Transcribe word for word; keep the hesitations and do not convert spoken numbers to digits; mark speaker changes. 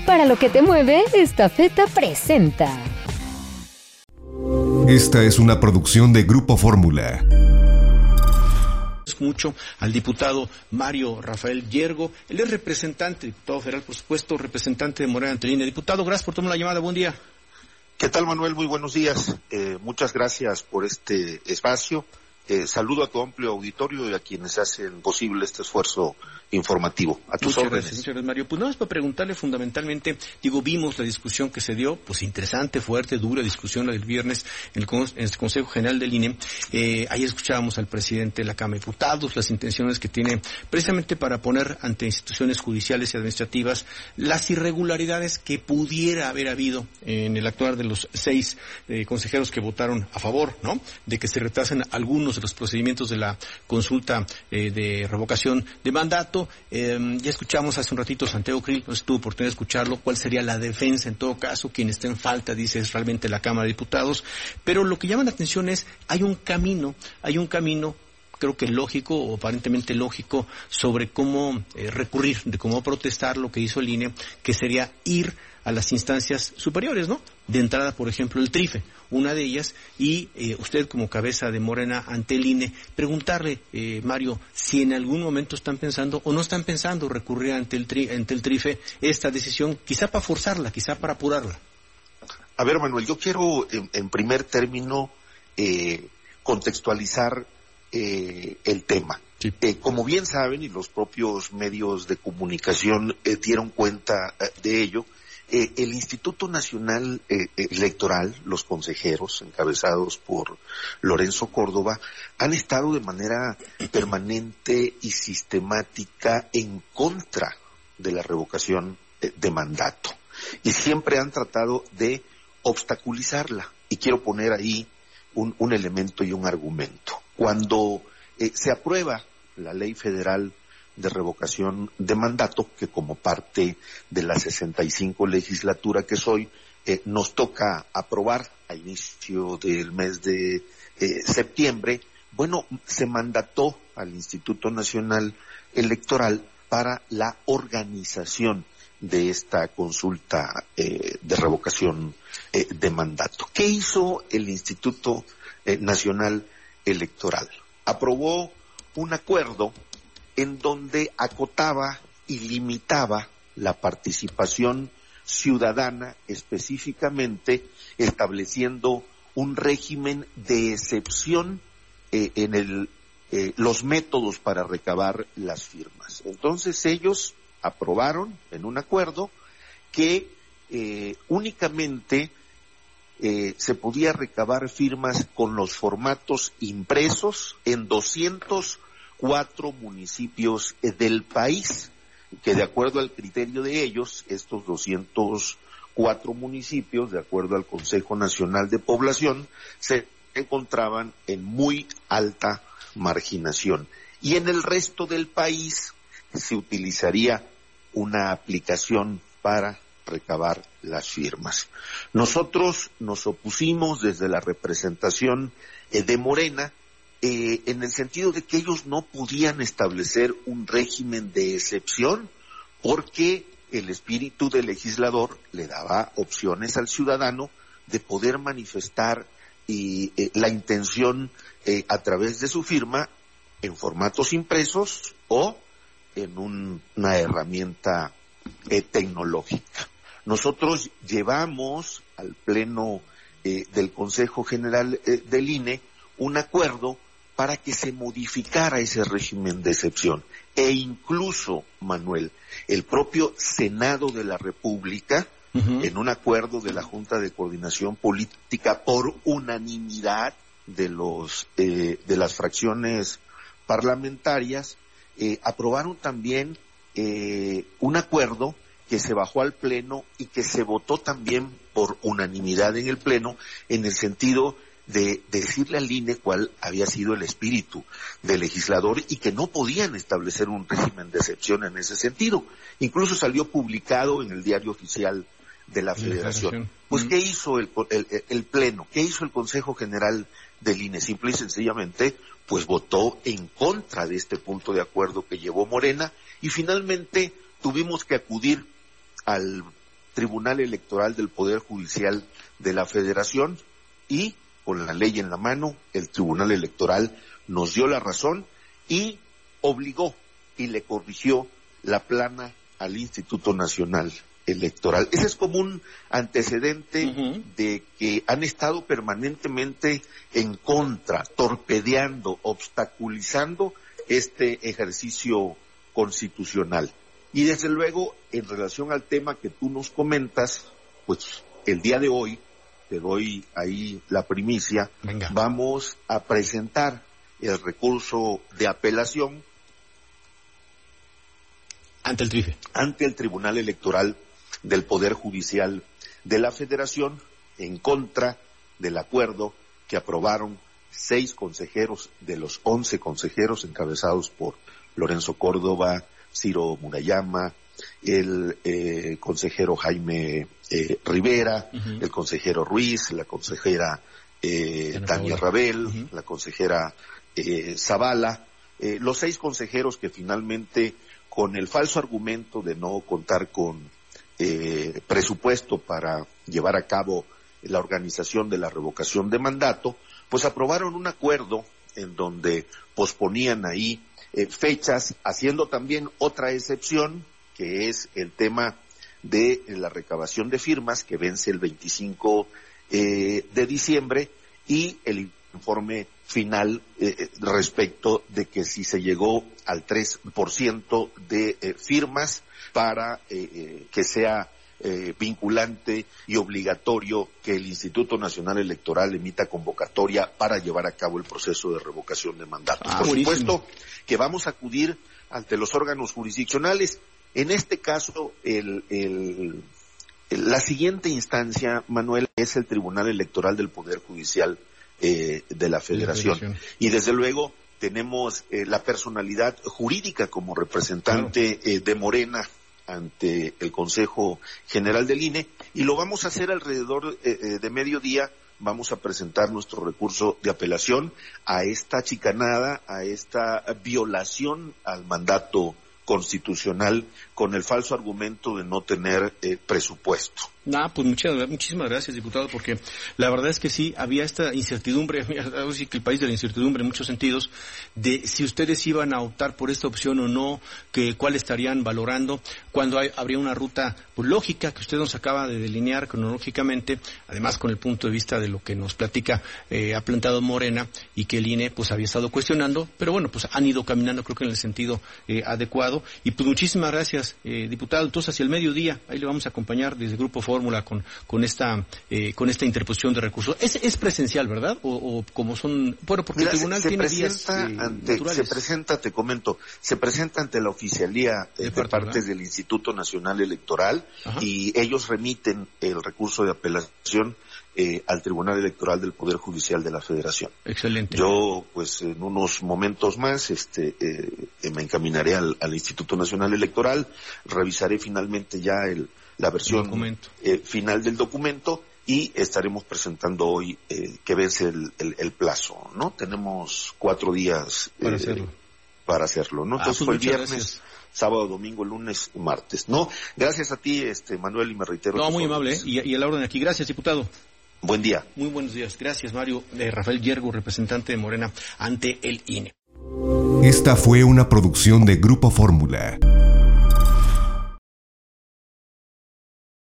Speaker 1: Para lo que te mueve, Estafeta presenta.
Speaker 2: Esta es una producción de Grupo Fórmula.
Speaker 3: Mucho al diputado Mario Rafael Yergo, él es representante, diputado federal, por supuesto, representante de Morena ante el I N E. Diputado, gracias por tomar la llamada, buen día.
Speaker 4: ¿Qué tal, Manuel? Muy buenos días. Eh, muchas gracias por este espacio. Eh, saludo a tu amplio auditorio y a quienes hacen posible este esfuerzo informativo. A tus
Speaker 3: muchas
Speaker 4: órdenes.
Speaker 3: Gracias, muchas gracias, Mario. Pues nada más para preguntarle fundamentalmente, digo, vimos la discusión que se dio, pues interesante, fuerte, dura discusión la del viernes en el, en el Consejo General del I N E. Eh, ayer escuchábamos al presidente de la Cámara de Diputados, las intenciones que tiene precisamente para poner ante instituciones judiciales y administrativas las irregularidades que pudiera haber habido en el actuar de los seis eh, consejeros que votaron a favor, ¿no?, de que se retrasen algunos de los procedimientos de la consulta eh, de revocación de mandato. Eh, ya escuchamos hace un ratito Santiago Krill, no tuvo oportunidad de escucharlo, cuál sería la defensa en todo caso, quien esté en falta, dice, es realmente la Cámara de Diputados, pero lo que llama la atención es, hay un camino, hay un camino creo que lógico o aparentemente lógico sobre cómo eh, recurrir, de cómo protestar lo que hizo el I N E, que sería ir a las instancias superiores, ¿no? De entrada, por ejemplo, el TRIFE, una de ellas, y eh, usted como cabeza de Morena ante el I N E, preguntarle, eh, Mario, si en algún momento están pensando o no están pensando recurrir ante el, tri, ante el TRIFE esta decisión, quizá para forzarla, quizá para apurarla.
Speaker 4: A ver, Manuel, yo quiero en, en primer término eh, contextualizar eh, el tema. Sí. Eh, como bien saben, y los propios medios de comunicación eh, dieron cuenta eh, de ello, Eh, el Instituto Nacional eh, Electoral, los consejeros encabezados por Lorenzo Córdoba, han estado de manera permanente y sistemática en contra de la revocación eh, de mandato y siempre han tratado de obstaculizarla. Y quiero poner ahí un, un elemento y un argumento. Cuando eh, se aprueba la ley federal de revocación de mandato, que como parte de la sesenta y cinco legislatura que soy, eh, nos toca aprobar a inicio del mes de eh, septiembre, bueno, se mandató al Instituto Nacional Electoral para la organización de esta consulta eh, de revocación eh, de mandato. ¿Qué hizo el Instituto eh, Nacional Electoral? Aprobó un acuerdo en donde acotaba y limitaba la participación ciudadana, específicamente estableciendo un régimen de excepción eh, en el, eh, los métodos para recabar las firmas. Entonces ellos aprobaron en un acuerdo que eh, únicamente eh, se podía recabar firmas con los formatos impresos en doscientos cuatro municipios del país, que de acuerdo al criterio de ellos, estos doscientos cuatro municipios, de acuerdo al Consejo Nacional de Población, se encontraban en muy alta marginación. Y en el resto del país se utilizaría una aplicación para recabar las firmas. Nosotros nos opusimos desde la representación eh, de Morena, Eh, en el sentido de que ellos no podían establecer un régimen de excepción porque el espíritu del legislador le daba opciones al ciudadano de poder manifestar y, eh, la intención eh, a través de su firma en formatos impresos o en un, una herramienta eh, tecnológica. Nosotros llevamos al Pleno eh, del Consejo General eh, del I N E un acuerdo para que se modificara ese régimen de excepción. E incluso, Manuel, el propio Senado de la República, uh-huh. en un acuerdo de la Junta de Coordinación Política por unanimidad de los eh, de las fracciones parlamentarias, eh, aprobaron también eh, un acuerdo que se bajó al Pleno y que se votó también por unanimidad en el Pleno, en el sentido de decirle al I N E cuál había sido el espíritu del legislador y que no podían establecer un régimen de excepción en ese sentido. Incluso salió publicado en el Diario Oficial de la Federación. Pues, ¿qué hizo el, el, el Pleno? ¿Qué hizo el Consejo General del I N E? Simple y sencillamente, pues votó en contra de este punto de acuerdo que llevó Morena y finalmente tuvimos que acudir al Tribunal Electoral del Poder Judicial de la Federación y, con la ley en la mano, el Tribunal Electoral nos dio la razón y obligó y le corrigió la plana al Instituto Nacional Electoral. Ese es como un antecedente uh-huh. de que han estado permanentemente en contra, torpedeando, obstaculizando este ejercicio constitucional. Y desde luego, en relación al tema que tú nos comentas, pues el día de hoy, te doy ahí la primicia, Venga. vamos a presentar el recurso de apelación
Speaker 3: ante el TRIFE.
Speaker 4: Ante el Tribunal Electoral del Poder Judicial de la Federación en contra del acuerdo que aprobaron seis consejeros de los once consejeros encabezados por Lorenzo Córdoba, Ciro Murayama, el eh, consejero Jaime eh, Rivera, uh-huh. el consejero Ruiz, la consejera eh, Tania Rabel, uh-huh. la consejera eh, Zavala, eh, los seis consejeros que finalmente, con el falso argumento de no contar con eh, presupuesto para llevar a cabo la organización de la revocación de mandato, pues aprobaron un acuerdo en donde posponían ahí eh, fechas, haciendo también otra excepción, que es el tema de la recabación de firmas, que vence el veinticinco eh, de diciembre, y el informe final eh, respecto de que si se llegó al tres por ciento de eh, firmas para eh, eh, que sea eh, vinculante y obligatorio que el Instituto Nacional Electoral emita convocatoria para llevar a cabo el proceso de revocación de mandatos. Ah, Por buenísimo. supuesto que vamos a acudir ante los órganos jurisdiccionales. En este caso, el, el, el, la siguiente instancia, Manuel, es el Tribunal Electoral del Poder Judicial eh, de la Federación. La y desde luego tenemos eh, la personalidad jurídica como representante claro. eh, de Morena ante el Consejo General del I N E, y lo vamos a hacer alrededor eh, de mediodía. Vamos a presentar nuestro recurso de apelación a esta chicanada, a esta violación al mandato constitucional con el falso argumento de no tener eh, presupuesto.
Speaker 3: Ah, pues muchas, muchísimas gracias, diputado, porque la verdad es que sí, había esta incertidumbre, ahora sí que el país de la incertidumbre en muchos sentidos, de si ustedes iban a optar por esta opción o no, que cuál estarían valorando, cuando hay, habría una ruta pues, lógica que usted nos acaba de delinear cronológicamente, además con el punto de vista de lo que nos platica, eh, ha planteado Morena, y que el I N E pues había estado cuestionando, pero bueno, pues han ido caminando creo que en el sentido eh, adecuado, y pues muchísimas gracias, eh, diputado. Entonces hacia el mediodía, ahí le vamos a acompañar desde Grupo Fórmula con con esta eh, con esta interposición de recursos. Es, es presencial, ¿verdad? O, o como son, bueno, porque Mira, el tribunal
Speaker 4: se, se
Speaker 3: tiene
Speaker 4: presenta
Speaker 3: días eh,
Speaker 4: ante,
Speaker 3: naturales.
Speaker 4: Se presenta, te comento, se presenta ante la oficialía eh, de, de parte, partes ¿verdad? del Instituto Nacional Electoral. Ajá. Y ellos remiten el recurso de apelación Eh, al Tribunal Electoral del Poder Judicial de la Federación.
Speaker 3: Excelente.
Speaker 4: Yo, pues, en unos momentos más, este, eh, me encaminaré al, al Instituto Nacional Electoral, revisaré finalmente ya el, la versión eh, final del documento y estaremos presentando hoy eh, que vence el, el, el plazo, ¿no? Tenemos cuatro días eh, para hacerlo. Para hacerlo, ¿no? Entonces ah, pues fue el viernes. Gracias. Sábado, domingo, lunes, martes, ¿no? Gracias a ti, este, Manuel, y me reitero.
Speaker 3: No, muy amable, ¿eh? y, y a la orden aquí. Gracias, diputado.
Speaker 4: Buen día.
Speaker 3: Muy buenos días. Gracias, Mario. Eh, Rafael Yergo, representante de Morena ante el I N E.
Speaker 2: Esta fue una producción de Grupo Fórmula.